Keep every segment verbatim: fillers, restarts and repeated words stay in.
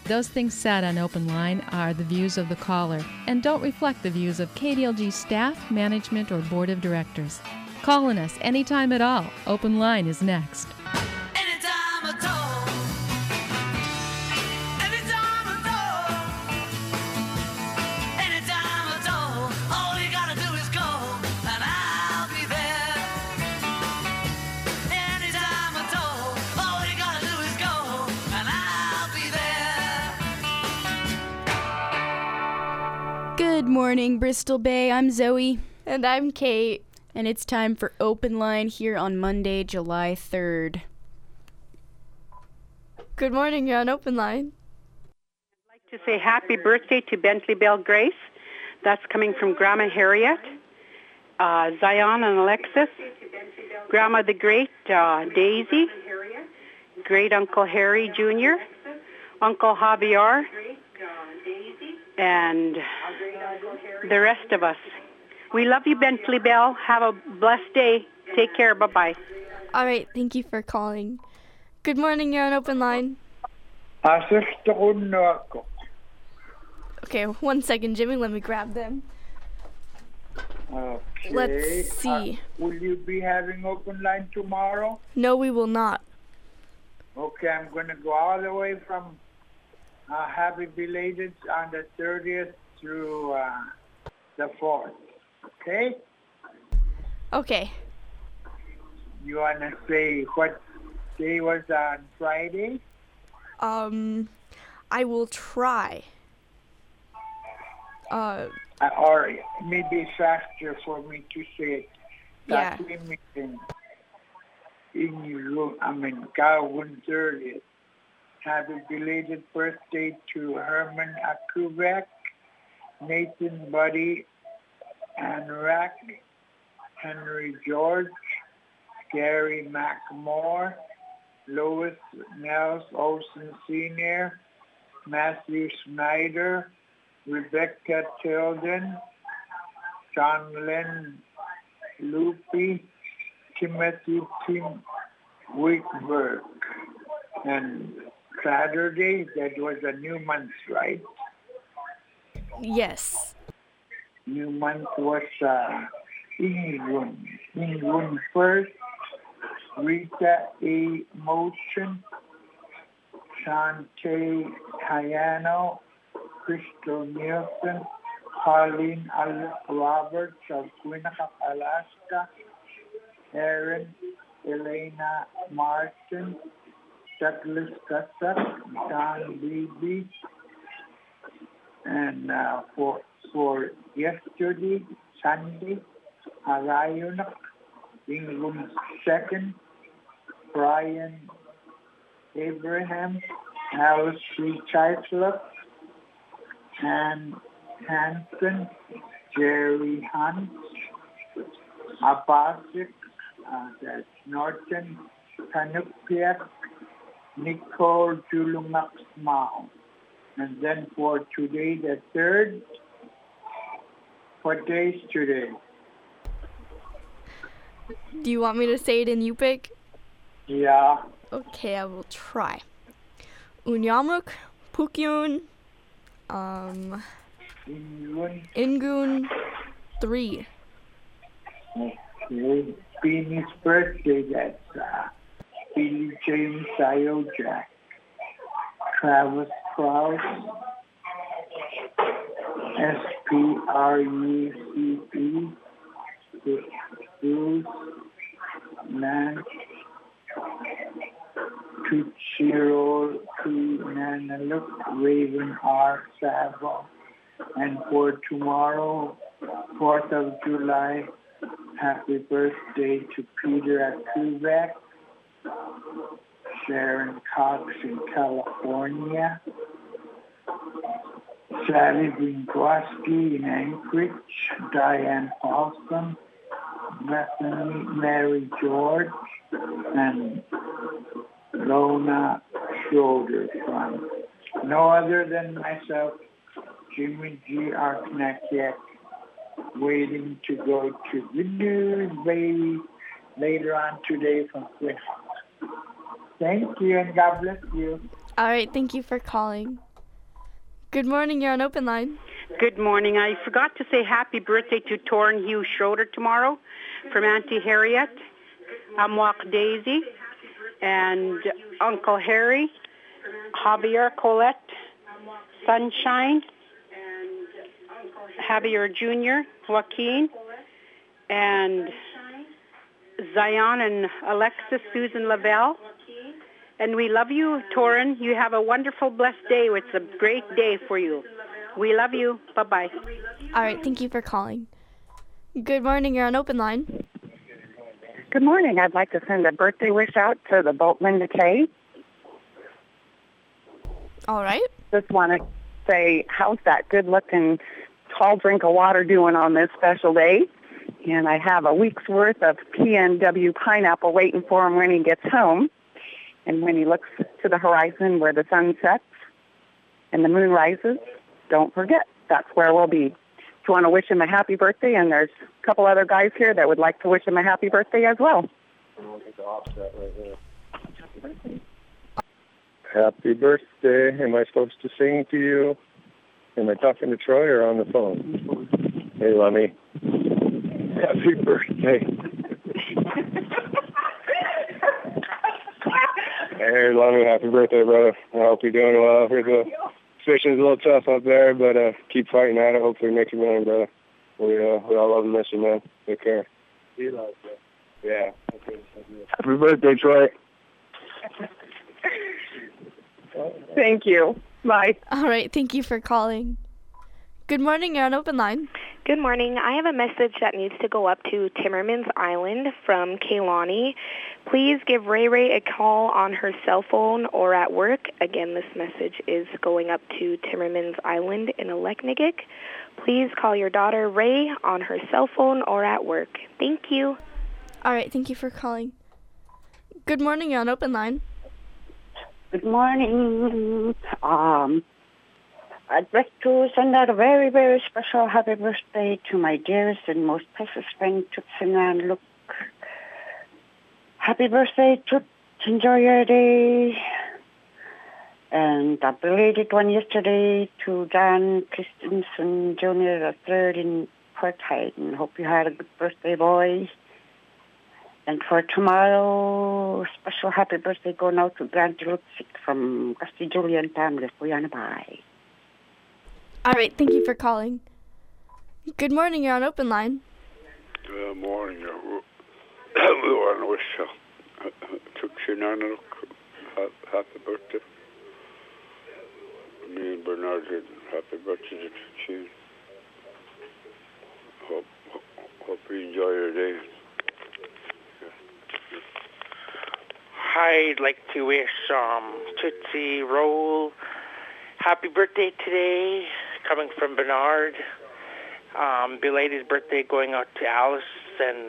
Those things said on Open Line are the views of the caller and don't reflect the views of K D L G staff, management, or board of directors. Calling us anytime at all. Open Line is next. Anytime at all. Anytime at all. Anytime at all. All you gotta do is call and I'll be there. Anytime at all. All you gotta do is call and I'll be there. Good morning, Bristol Bay. I'm Zoe. And I'm Kate. And it's time for Open Line here on Monday, July third. Good morning, you're on Open Line. I'd like to say happy birthday to Bentley Bell Grace. That's coming from Grandma Harriet, uh, Zion and Alexis, Grandma the Great, uh, Daisy, Great Uncle Harry Junior, Uncle Javier, and the rest of us. We love you, Bentley Bell. Have a blessed day. Take care. Bye-bye. All right, thank you for calling. Good morning, you're on Open Line. Asisto na ako. Okay, one second, Jimmy. Let me grab them. Okay. Let's see. Uh, will you be having Open Line tomorrow? No, we will not. Okay, I'm going to go all the way from uh, Happy Belated on the thirtieth through uh, the fourth. Okay? Okay. You want to say what day was on Friday? Um, I will try. Uh, Uh, or maybe it's faster for me to say it. Yeah. In, in your, I mean, Gawin thirtieth. Happy belated birthday to Herman Akubek, Nathan Buddy, Ann Rack, Henry George, Gary McMore, Lois Nels Olson Senior, Matthew Snyder, Rebecca Tilden, John Lynn Loopy, Timothy Tim Wickberg. And Saturday, that was a new month, right? yes. New month was uh, England. England first, Rita A. Motion, Shante Hayano, Crystal Nielsen, Colleen Al Roberts of Quinnipiac, Alaska, Aaron Elena Martin, Douglas Cussup, Don Beebe, and uh, for for yesterday, Sunday, Arayunak, England second, Brian Abraham, Alice C. Chislop, and Hanson, Jerry Hunt, Abasik, uh, that's Norton, Kanupiak, Nicole Julumak Mao. And then for today, the third, what day is today? Do you want me to say it in Yupik? Yeah. Okay, I will try. Unyamuk, Pukyun, um, Ingun. Ingun, three. Okay. Beanie's birthday, that's uh, Billy James Iojak, Travis Krause, S P R U C P, Bruce, Nance, Tuchiro, Nanaluk, Raven R. Savo, and for tomorrow, fourth of July, happy birthday to Peter Akubek, Sharon Cox in California, Sally Winkowski in Anchorage, Diane Paulson, Bethany Mary George, and Lona Schroeder from no other than myself, Jimmy G. Arknakiak, waiting to go to the news, baby, later on today from Quinnipiac. Thank you, and God bless you. All right, thank you for calling. Good morning, you're on Open Line. Good morning. I forgot to say happy birthday to Torrin Hugh Schroeder tomorrow from Auntie Harriet, Amwak Daisy, and Uncle Harry, Javier Colette, Sunshine, Javier Junior, Joaquin, and Zion and Alexis, Susan Lavelle. And we love you, Torrin. You have a wonderful, blessed day. It's a great day for you. We love you. Bye-bye. All right, thank you for calling. Good morning, you're on Open Line. Good morning. I'd like to send a birthday wish out to the Boatman Decay. All right. Just want to say, how's that good-looking tall drink of water doing on this special day? And I have a week's worth of P N W pineapple waiting for him when he gets home. And when he looks to the horizon where the sun sets and the moon rises, don't forget, that's where we'll be. If you want to wish him a happy birthday, and there's a couple other guys here that would like to wish him a happy birthday as well. Happy birthday. Am I supposed to sing to you? Am I talking to Troy or on the phone? Hey, Lummy. Happy birthday. Hey, Lummy, happy birthday, brother. I hope you're doing well. Here's the fishing's a little tough up there, but uh, keep fighting at it. Hopefully make you million, brother. We, uh, we all love and miss you, man. Take care. He loves you. Yeah. Happy birthday, Troy. Thank you. Bye. All right, thank you for calling. Good morning, you're on Open Line. Good morning. I have a message that needs to go up to Timmermans Island from Kaylani. Please give Ray Ray a call on her cell phone or at work. Again, this message is going up to Timmermans Island in Aleknagik. Please call your daughter Ray on her cell phone or at work. Thank you. All right, thank you for calling. Good morning, you're on Open Line. Good morning. Um, I'd like to send out a very, very special happy birthday to my dearest and most precious friend, Tootsie Nan Look. Happy birthday, Toot. Enjoy your day. And a belated one yesterday to John Christensen Junior the third in Port Hayden. Hope you had a good birthday, boy. And for tomorrow, special happy birthday going out to Grant Lutzig from Gusty Julian family. Bye. All right, thank you for calling. Good morning, you're on Open Line. Good morning. We want to wish uh, Tootsie Nana happy birthday. Me and Bernard did happy birthday to Tootsie. Hope, hope you enjoy your day. I'd like to wish um, Tootsie Roll happy birthday today, coming from Bernard. Um, belated birthday going out to Alice and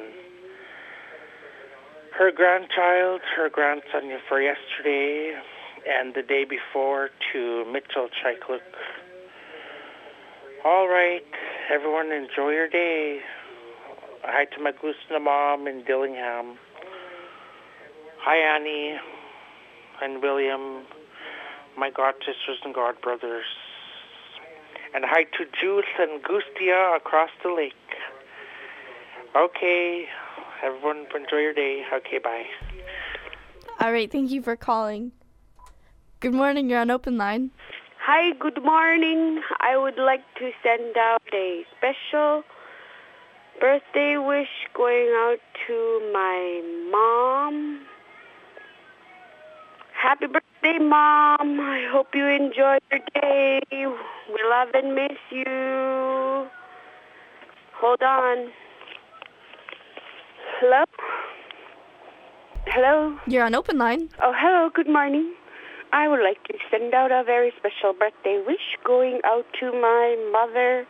her grandchild, her grandson for yesterday, and the day before to Mitchell Chaikluk. All right, everyone enjoy your day. Hi to my Glusna mom in Dillingham. Hi, Annie and William, my god sisters and god brothers. And hi to Juice and Gustia across the lake. Okay, everyone enjoy your day. Okay, bye. All right, thank you for calling. Good morning, you're on Open Line. Hi, good morning. I would like to send out a special birthday wish going out to my mom. Happy birthday, Mom. I hope you enjoy your day. We love and miss you. Hold on. Hello? Hello? You're on Open Line. Oh, hello. Good morning. I would like to send out a very special birthday wish going out to my mother,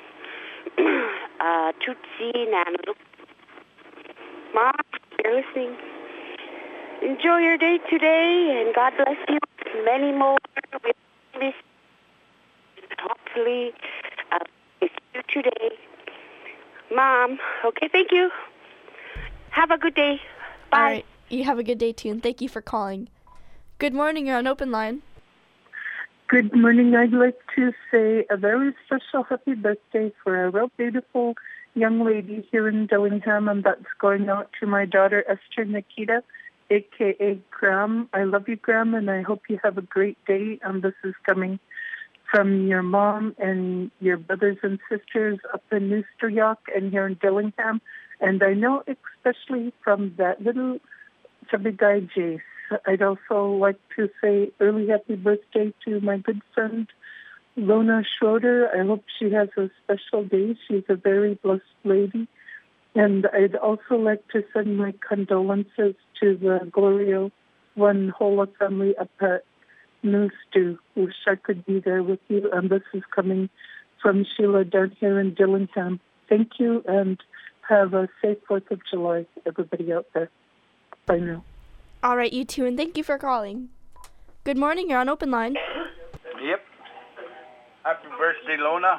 uh, Tootsie Nana. Mom, you're listening. Enjoy your day today, and God bless you. Many more. We miss hopefully uh, miss you today. Mom, okay, thank you. Have a good day. Bye. All right, you have a good day, too, and thank you for calling. Good morning, you're on Open Line. Good morning. I'd like to say a very special happy birthday for a real beautiful young lady here in Dillingham, and that's going out to my daughter Esther Nikita, a k a. Graham. I love you, Graham, and I hope you have a great day. And this is coming from your mom and your brothers and sisters up in Noosteryock and here in Dillingham. And I know especially from that little chubby guy, Jace. I'd also like to say early happy birthday to my good friend, Lona Schroeder. I hope she has a special day. She's a very blessed lady. And I'd also like to send my condolences to the Gloria One Hola family up at New Stew. Wish I could be there with you. And this is coming from Sheila down here in Dillingham. Thank you, and have a safe fourth of July, everybody out there. Bye now. All right, you too, and thank you for calling. Good morning, you're on Open Line. Yep. Happy birthday, Lona.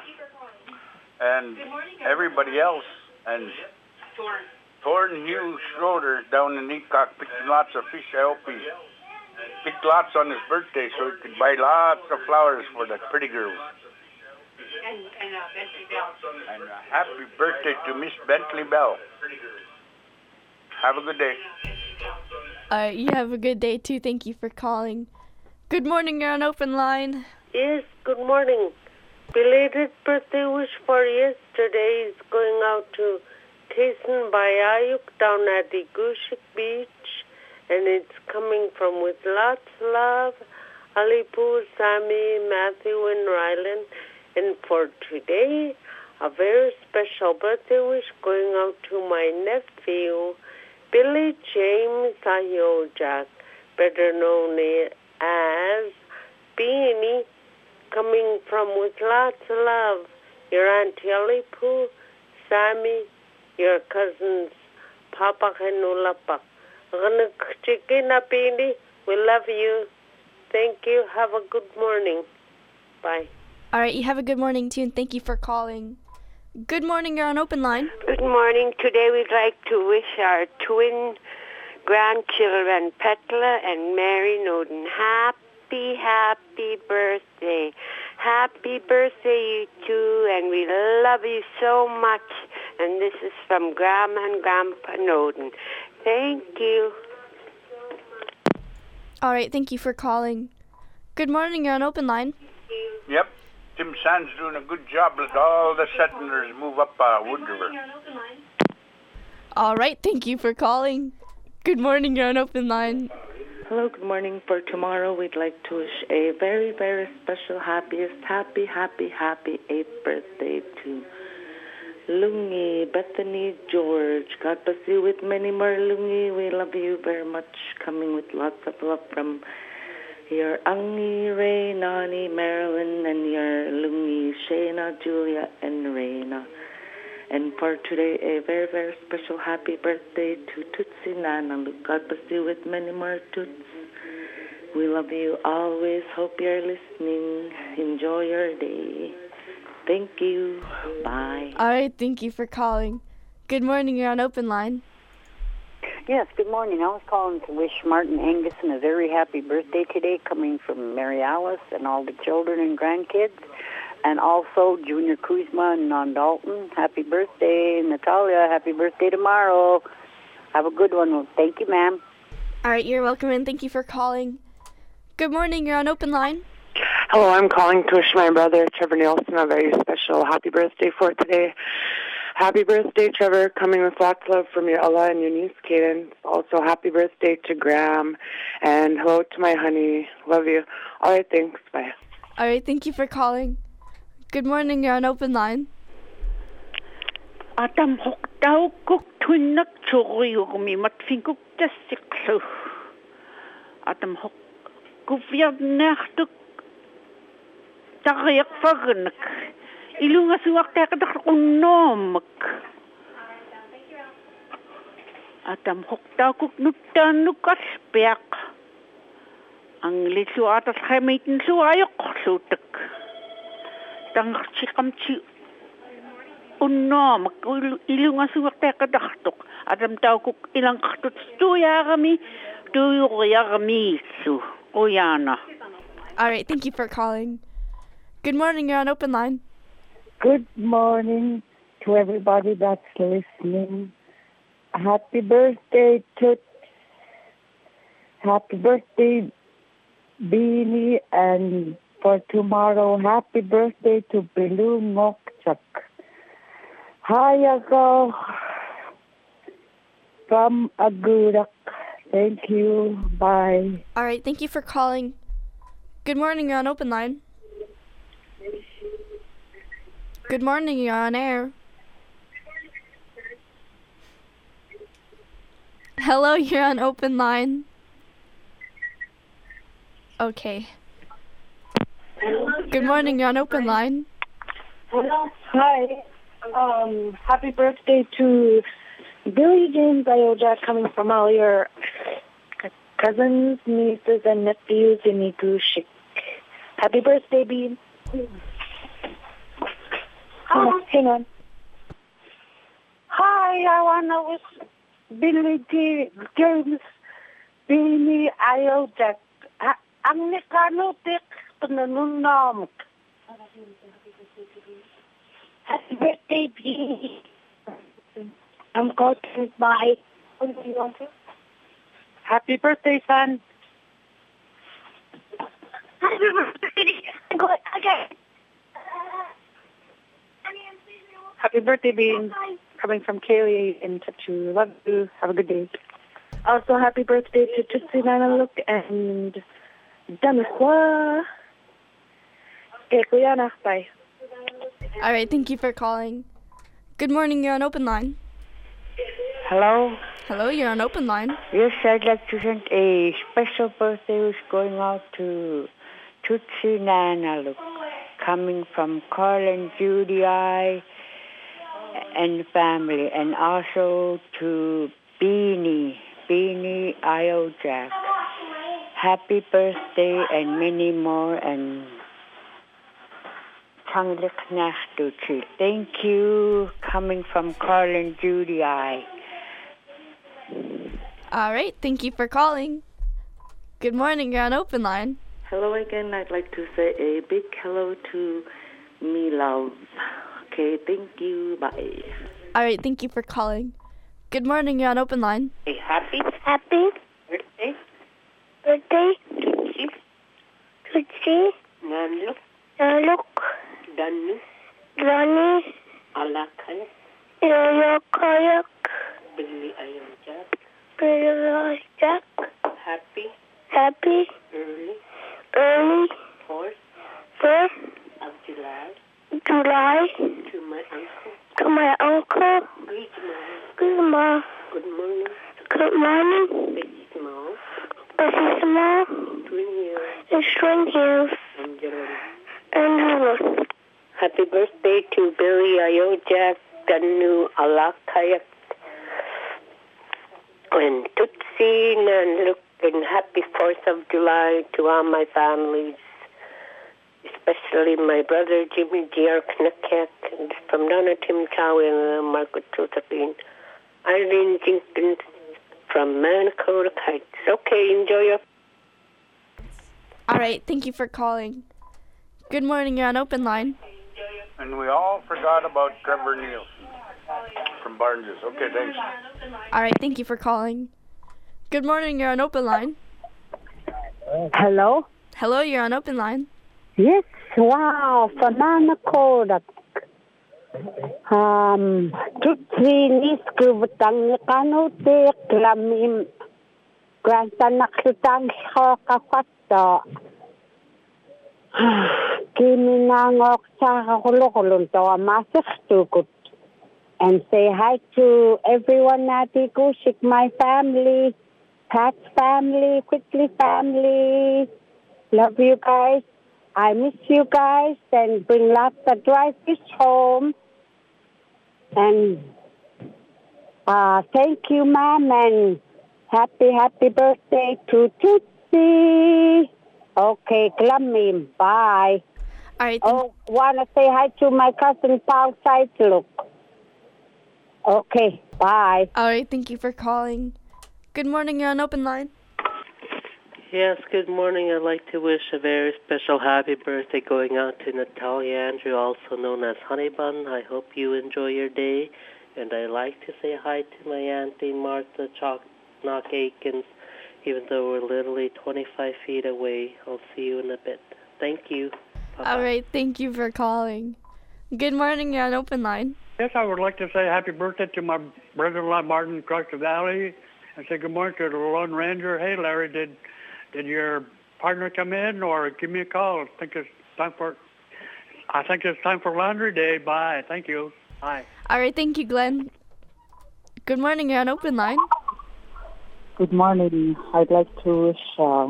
And everybody else. And Thornton Hugh Schroeder down in Ecock picking lots of fish. I hope he picked lots on his birthday so he could buy lots of flowers for the pretty girls. And, and uh, Bentley Bell. And uh, happy birthday to Miss Bentley Bell. Have a good day. All right, you have a good day too. Thank you for calling. Good morning, you're on Open Line. Yes, good morning. Belated birthday wish for yesterday is going out to Tayson Bayayuk down at the Gushik Beach, and it's coming from with lots of love, Alipu, Sammy, Matthew, and Rylan. And for today, a very special birthday wish going out to my nephew, Billy James Ayojak, better known as Beanie, coming from with lots of love, your Auntie Alipu, Sammy, your cousins, Papa Henulapa. Chickena Beanie, we love you. Thank you. Have a good morning. Bye. All right, you have a good morning too, and thank you for calling. Good morning, you're on Open Line. Good morning. Today we'd like to wish our twin grandchildren, Petla and Mary Noden, happy, happy birthday. Happy birthday, you two, and we love you so much. And this is from Grandma and Grandpa Noden. Thank you. All right, thank you for calling. Good morning, you're on Open Line. Yep. Tim Sands doing a good job. Let all the settlers move up uh, Wood River. All right, thank you for calling. Good morning, you're on Open Line. Hello, good morning. For tomorrow, we'd like to wish a very, very special, happiest, happy, happy, happy eighth birthday to Lungi, Bethany, George. God bless you with many more, Lungi. We love you very much. Coming with lots of love from your Angi, Ray, Nani, Marilyn, and your Lungi, Shayna, Julia, and Reina. And for today, a very, very special happy birthday to Tootsie Nana. God bless you with many more Toots. We love you always. Hope you're listening. Enjoy your day. Thank you. Bye. All right, thank you for calling. Good morning, you're on Open Line. Yes, good morning. I was calling to wish Martin Anguson a very happy birthday today, coming from Mary Alice and all the children and grandkids, and also Junior Kuzma and Non Dalton. Happy birthday, Natalia. Happy birthday tomorrow. Have a good one. Thank you, ma'am. All right, you're welcome, and thank you for calling. Good morning, you're on Open Line. Hello, I'm calling to wish my brother, Trevor Nielsen, a very special happy birthday for today. Happy birthday, Trevor, coming with lots of love from your Ella and your niece, Kaden. Also, happy birthday to Graham, and hello to my honey. Love you. All right, thanks. Bye. All right, thank you for calling. Good morning, you're on Open Line. Adam hokdaw kuk tuinak chori ugmi matfinguk jasiklu. Adam hok kufyad nachtuk tariyak fagnak. Ilunga suwak takadak unomak. Adam hokdaw kuk nutanuk aspek. Ang lisu atas khamitin suayok sutak. Tang chikamchi unomak ilunga suwak takadaktok. Adam tau kuk ilang katut tuyagami tuyagami su uyana. All right, thank you for calling. Good morning, you're on open line. Good morning to everybody that's listening. Happy birthday to Happy birthday, Beanie, and for tomorrow, happy birthday to Bilu Mokchak. Hayago from Agudak. Thank you. Bye. All right, thank you for calling. Good morning, you're on open line. Good morning, you're on air. Hello, you're on open line. Okay. Good morning, you're on open line. Hello. Hi. Um, happy birthday to Billy James Ioja, coming from all your cousins, nieces, and nephews in Igushik. Happy birthday, Bean. Hang on, hang on. Hi, I want to wish Billy J- James Beanie Ioja. Ang nikanutik pananunom. Happy birthday, Beanie. I'm going to buy. What do you want to? Happy birthday, son. Happy birthday. Go again. Happy birthday, Bean. Coming from Kaylee in Tattoo. Love you. Have a good day. Also, happy birthday to Tutsi Nanaluk and Daniswa. Kekuyana. Bye. All right, thank you for calling. Good morning, you're on open line. Hello? Hello, you're on open line. Yes, I'd like to send a special birthday wish going out to Tutsi Nanaluk, coming from Carl and Judy I and family, and also to Beanie, Beanie Iojack. Happy birthday and many more, and Tanglik Nachtuchi. Thank you, coming from Carl and Judy I. All right, thank you for calling. Good morning, you're on open line. Hello again. I'd like to say a big hello to me love. Okay, thank you. Bye. All right, thank you for calling. Good morning, you're on open line. Hey, happy, happy birthday, birthday, Tutsi, Tutsi, Nanluk, Nanluk, Danu, Dani, Alakan, Yoyokayak, Billy Ayojak, Billy Ayojak, happy, happy, early, early, fourth, fourth of July, July, to my uncle, to my uncle, Gizmo, good morning, good morning, Bessie Small, Bessie Small, Twin Hills, Twin Hills, and Jerome, and Jerome. Happy birthday to Billy Ayojak, Danu Alakayak, and Tutsi Nanluk, and happy fourth of July to all my families, especially my brother Jimmy G R. Knakak, and from Donna Tim Chow and uh, Margaret Tutapin, Eileen Jenkins from Manakota Heights. Okay, enjoy your... All right, thank you for calling. Good morning, you're on open line. And we all forgot about Trevor Nielsen from Barnes. Okay, thanks. All right, thank you for calling. Good morning, you're on open line. Hello? Hello, you're on open line. Yes, wow, Fanana Kodak. Um, Tutsi Niskubutang Kanutik, Lamim, Grantanakutang Hokafato. Kiminangok sa Holokolunto, Masak Tukut. And say hi to everyone at Igushik, my family, Pat's family, Quickly family. Love you guys. I miss you guys, and bring lots of dry fish home. And uh, thank you, Mom, and happy, happy birthday to Tootsie. Okay, Glamim, bye. All right. Oh, want to say hi to my cousin Paul Seitluk. Okay, bye. All right, thank you for calling. Good morning, you're on open line. Yes, good morning. I'd like to wish a very special happy birthday going out to Natalia Andrew, also known as Honey Bun. I hope you enjoy your day. And I'd like to say hi to my auntie Martha Chalk Aikens, even though we're literally twenty-five feet away. I'll see you in a bit. Thank you. Bye-bye. All right, thank you for calling. Good morning, you're on Open Line. Yes, I would like to say happy birthday to my brother-in-law Martin across the valley, and say good morning to the Lone Ranger. Hey, Larry, did did your partner come in, or give me a call? I think it's time for I think it's time for laundry day. Bye. Thank you. Bye. All right, thank you, Glenn. Good morning, you're on Open Line. Good morning. I'd like to wish, uh,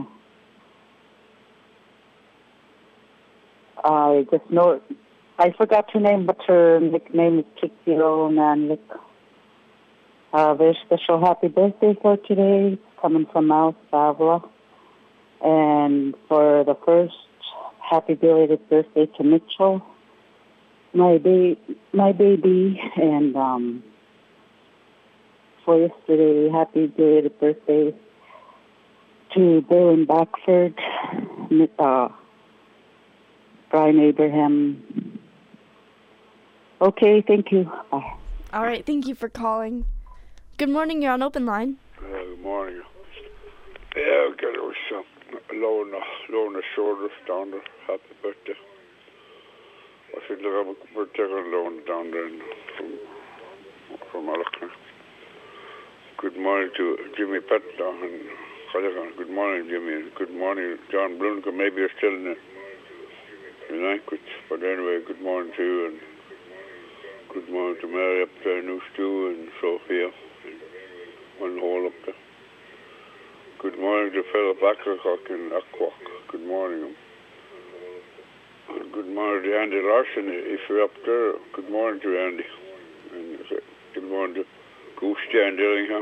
I just know, I forgot her name, but her nickname is Trixie Rowan, and a very special happy birthday for today, coming from Al Savla. And for the first, happy belated birthday to Mitchell, my, ba- my baby, and um, for yesterday, happy belated birthday to Bill and Backford, uh, Brian Abraham. Okay, thank you. Bye. All right, thank you for calling. Good morning, you're on Open Line. Uh, good morning. Yeah, I got to wish some low on the, low on the shoulders down there. Happy birthday. I think they'll have a birthday low on down there from, from Alakna. Good morning to Jimmy Petla and Khalagan. Good morning, Jimmy. Good morning, John Brunke. Maybe you're still in the, in Anchorage. But anyway, good morning to you, and good morning to Mary up there, New Stew, and Sophia, and one hole up there. Good morning to Philip Ackercock in Aquak. Good morning. And good morning to Andy Larson, if you're up there. Good morning to Andy. And good morning to Goose Jan Dillingham,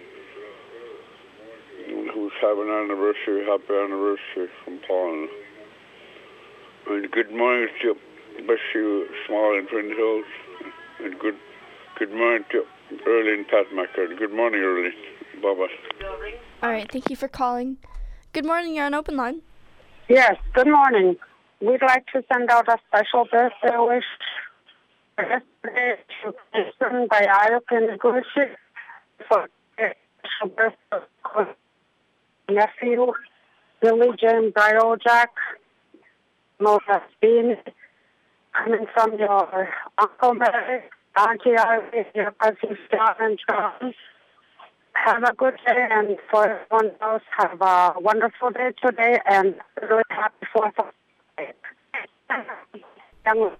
who's having an anniversary, happy anniversary from Paul. And good morning to Bessie Small in Twin Hills. And good good morning to Early and Pat Mackard. Good morning, Early. Bye-bye. All right, thank you for calling. Good morning, you're on Open Line. Yes, good morning. We'd like to send out a special birthday wish yesterday to Kristen by Ayuk in Gushik for special birthday nephew, Billy James Biojak, Moses Bean, coming from your Uncle Mary, Auntie Ivy, your cousin John and John. Have a good day, and for everyone else, have a wonderful day today, and really happy Fourth of July.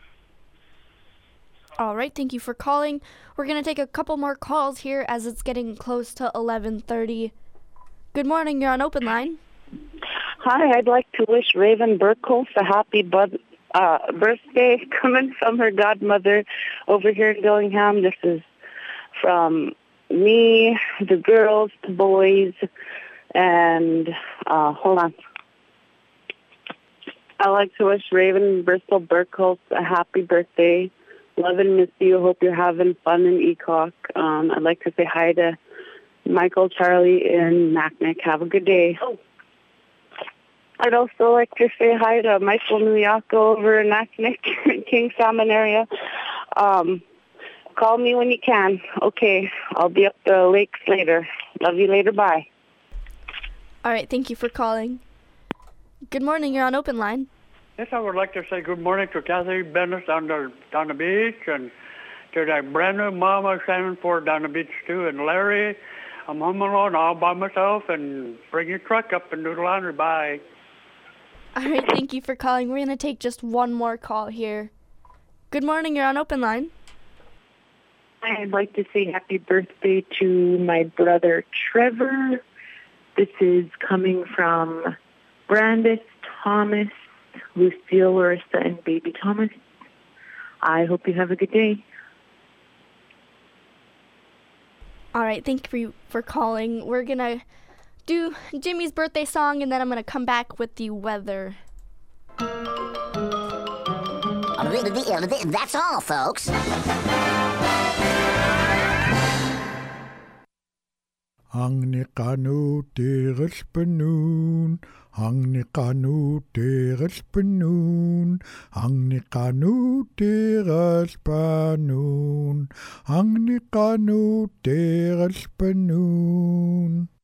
All right, thank you for calling. We're going to take a couple more calls here as it's getting close to eleven thirty. Good morning, you're on Open Line. Hi, I'd like to wish Raven Burkholz a happy bud, uh, birthday coming from her godmother over here in Dillingham. This is from me, the girls, the boys, and uh, hold on. I'd like to wish Raven Bristol Burkholz a happy birthday. Love and miss you. Hope you're having fun in Ecock. Um, I'd like to say hi to Michael, Charlie, and Naknek. Have a good day. Oh. I'd also like to say hi to Michael Nuyako over in Naknek, King Salmon area. Um, call me when you can. Okay, I'll be up the lakes later. Love you later. Bye. All right, thank you for calling. Good morning, you're on Open Line. Yes, I would like to say good morning to Kathy Bennett down the, down the beach, and to that brand new mama Shannon Ford down the beach too, and Larry. I'm home alone all by myself, and bring your truck up and do the laundry. Bye. All right, thank you for calling. We're going to take just one more call here. Good morning, you're on Open Line. I'd like to say happy birthday to my brother Trevor. This is coming from Brandis, Thomas, Lucille, Larissa, and baby Thomas. I hope you have a good day. All right, thank you for calling. We're going to do Jimmy's birthday song, and then I'm going to come back with the weather. That's all, folks. Ang ni kanu teres penun, ang ni kanu teres penun, ang ni kanu teres penun, ang ni kanu teres penun.